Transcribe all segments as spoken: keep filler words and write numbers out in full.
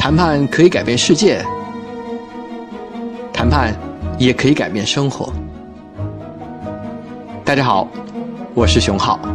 谈判可以改变世界，谈判也可以改变生活。大家好，我是熊浩。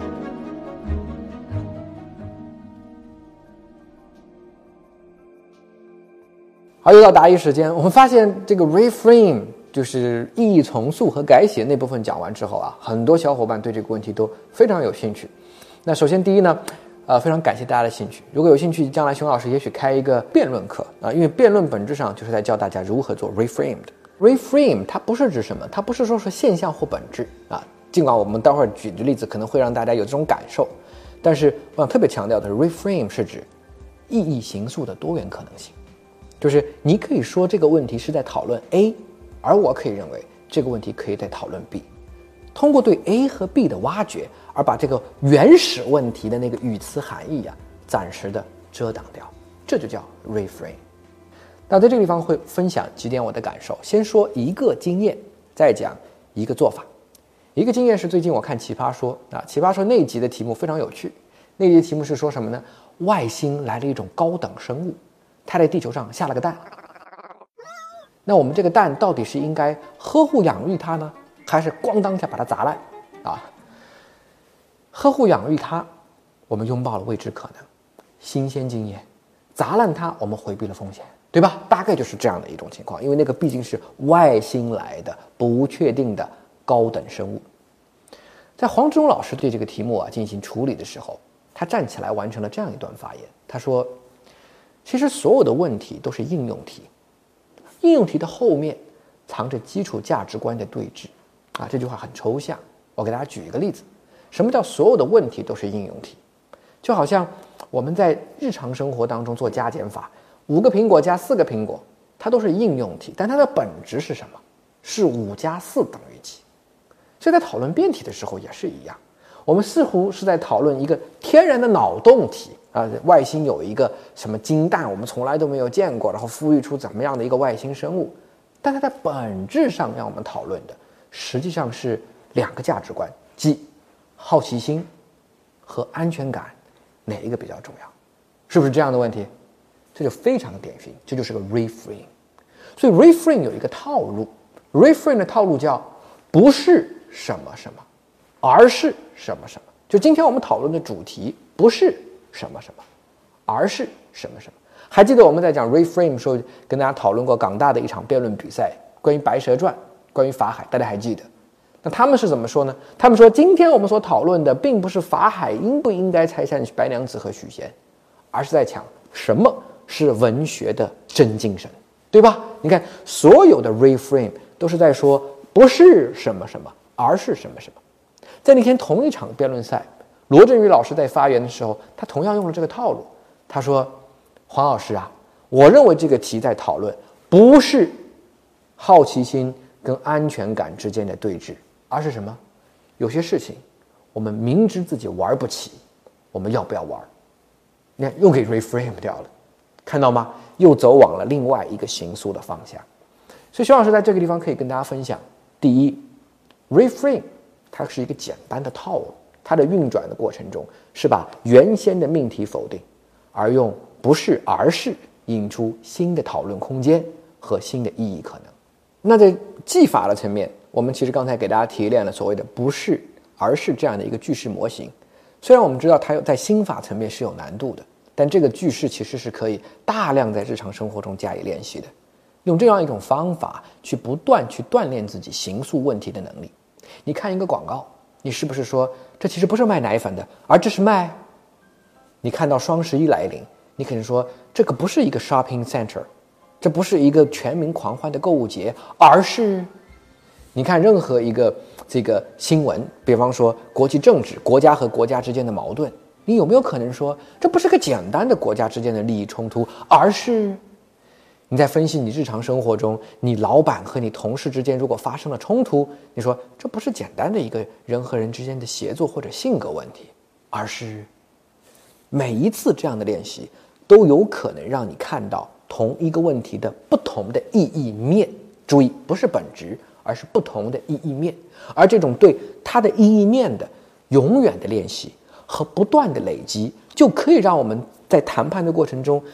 好，又到答疑时间。我们发现这个 reframe 就是意义重塑和改写那部分讲完之后啊，很多小伙伴对这个问题都非常有兴趣。那首先第一呢，呃，非常感谢大家的兴趣。如果有兴趣，将来熊老师也许开一个辩论课啊，因为辩论本质上就是在教大家如何做 reframe 的。reframe 它不是指什么，它不是说是现象或本质啊。尽管我们待会儿举的例子可能会让大家有这种感受，但是我想特别强调的是 reframe 是指意义形塑的多元可能性。就是你可以说这个问题是在讨论 A， 而我可以认为这个问题可以在讨论 B。通过对 A 和 B 的挖掘，而把这个原始问题的那个语词含义啊，暂时的遮挡掉，这就叫 reframe。那在这个地方会分享几点我的感受，先说一个经验，再讲一个做法。一个经验是最近我看奇葩说啊，奇葩说那一集的题目非常有趣，那一集题目是说什么呢？外星来了一种高等生物，它在地球上下了个蛋，那我们这个蛋到底是应该呵护养育它呢，还是咣当一下把它砸烂啊？呵护养育它，我们拥抱了未知可能，新鲜经验；砸烂它，我们回避了风险，对吧？大概就是这样的一种情况，因为那个毕竟是外星来的不确定的高等生物。在黄志忠老师对这个题目啊进行处理的时候，他站起来完成了这样一段发言，他说其实所有的问题都是应用题，应用题的后面藏着基础价值观的对峙啊，这句话很抽象，我给大家举一个例子。什么叫所有的问题都是应用题？就好像我们在日常生活当中做加减法，五个苹果加四个苹果，它都是应用题，但它的本质是什么？是五加四等于几？所以在讨论辩题的时候也是一样，我们似乎是在讨论一个天然的脑洞题啊，外星有一个什么金蛋，我们从来都没有见过，然后孵育出怎么样的一个外星生物，但它在本质上让我们讨论的实际上是两个价值观，即好奇心和安全感，哪一个比较重要？是不是这样的问题？这就非常的典型，这就是个 reframe。 所以 reframe 有一个套路， reframe 的套路叫不是什么什么，而是什么什么。就今天我们讨论的主题不是什么什么，而是什么什么。还记得我们在讲 reframe 的时候跟大家讨论过港大的一场辩论比赛，关于白蛇传，关于法海，大家还记得？那他们是怎么说呢？他们说今天我们所讨论的并不是法海应不应该拆散白娘子和许仙，而是在讲什么是文学的真精神，对吧？你看所有的 reframe 都是在说不是什么什么，而是什么什么。在那天同一场辩论赛，罗振宇老师在发言的时候，他同样用了这个套路。他说：黄老师啊，我认为这个题在讨论不是好奇心跟安全感之间的对峙，而是什么？有些事情我们明知自己玩不起，我们要不要玩？你看又给 reframe 掉了，看到吗？又走往了另外一个形塑的方向。所以徐老师在这个地方可以跟大家分享，第一 reframe 它是一个简单的套路，它的运转的过程中是把原先的命题否定，而用不是而是引出新的讨论空间和新的意义可能。那在技法的层面，我们其实刚才给大家提炼了所谓的不是而是这样的一个句式模型。虽然我们知道它在心法层面是有难度的，但这个句式其实是可以大量在日常生活中加以练习的，用这样一种方法去不断去锻炼自己形塑问题的能力。你看一个广告，你是不是说这其实不是卖奶粉的，而这是卖？你看到双十一来临，你可能说这个不是一个 shopping center， 这不是一个全民狂欢的购物节，而是你看任何一个这个新闻，比方说国际政治，国家和国家之间的矛盾，你有没有可能说这不是个简单的国家之间的利益冲突，而是你在分析你日常生活中你老板和你同事之间如果发生了冲突，你说这不是简单的一个人和人之间的协作或者性格问题，而是每一次这样的练习都有可能让你看到同一个问题的不同的意义面。注意，不是本质，而是不同的意义面。而这种对它的意义面的永远的练习和不断的累积，就可以让我们在谈判的过程中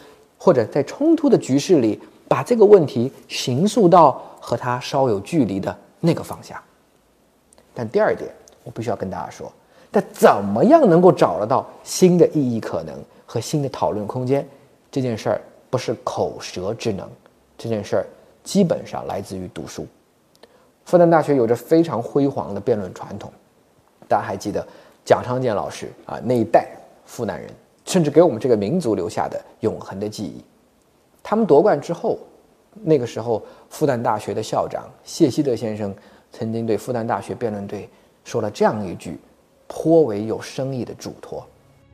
或者在冲突的局势里，把这个问题形塑到和他稍有距离的那个方向。但第二点，我必须要跟大家说，但怎么样能够找得到新的意义可能和新的讨论空间，这件事儿不是口舌之能，这件事儿基本上来自于读书。复旦大学有着非常辉煌的辩论传统，大家还记得蒋昌建老师啊那一代复旦人，甚至给我们这个民族留下的永恒的记忆。他们夺冠之后，那个时候复旦大学的校长谢希德先生曾经对复旦大学辩论队说了这样一句颇为有深意的嘱托。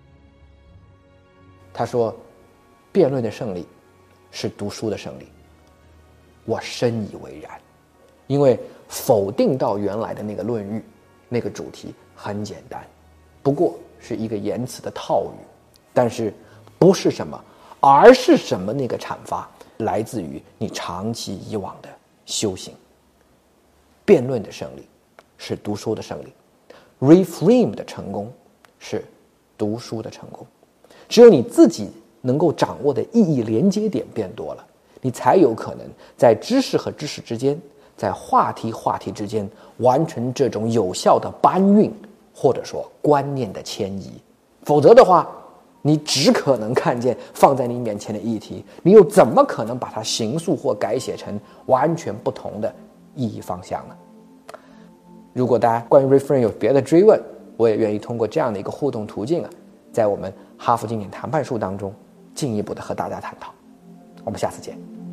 他说，辩论的胜利是读书的胜利。我深以为然，因为否定到原来的那个论域，那个主题很简单，不过是一个言辞的套语，但是不是什么，而是什么那个阐发来自于你长期以往的修行。辩论的胜利是读书的胜利， reframe 的成功是读书的成功。只有你自己能够掌握的意义连接点变多了，你才有可能在知识和知识之间，在话题话题之间完成这种有效的搬运，或者说观念的迁移。否则的话，你只可能看见放在你面前的议题，你又怎么可能把它形塑或改写成完全不同的意义方向呢？如果大家关于 reframe 有别的追问，我也愿意通过这样的一个互动途径啊，在我们哈佛经典谈判术当中进一步的和大家探讨。我们下次见。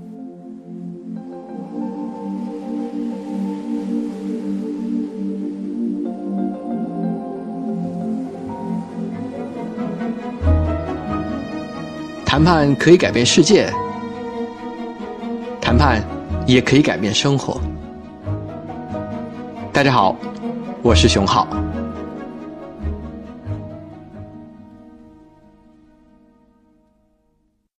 谈判可以改变世界，谈判也可以改变生活。大家好，我是熊浩。